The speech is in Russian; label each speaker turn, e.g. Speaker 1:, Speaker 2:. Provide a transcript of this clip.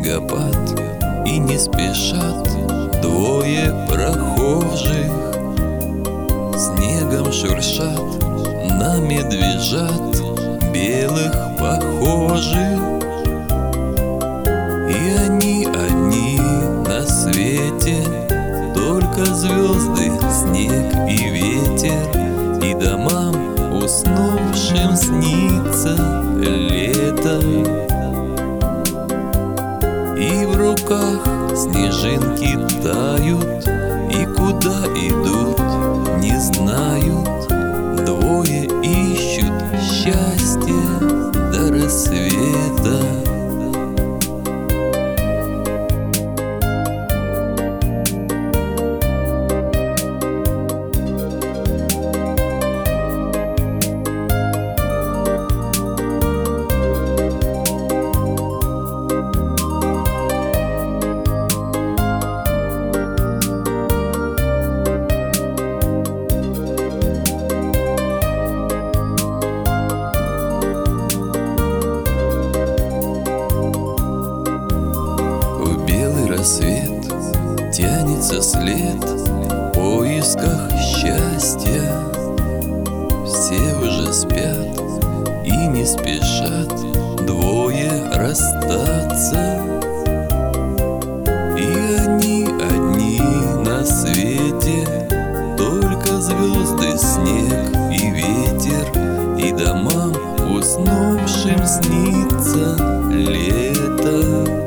Speaker 1: снегопад, и не спешат двое прохожих. Снегом шуршат на медвежат белых похожих. И они одни на свете, только звезды, снег и ветер, и домам уснувшим снится лето. И в руках снежинки тают, и куда идут, не знают. Двое ищут счастье до рассвета. Свет тянется след в поисках счастья. Все уже спят и не спешат двое расстаться. И они одни на свете, только звезды, снег и ветер, и домам уснувшим снится лето.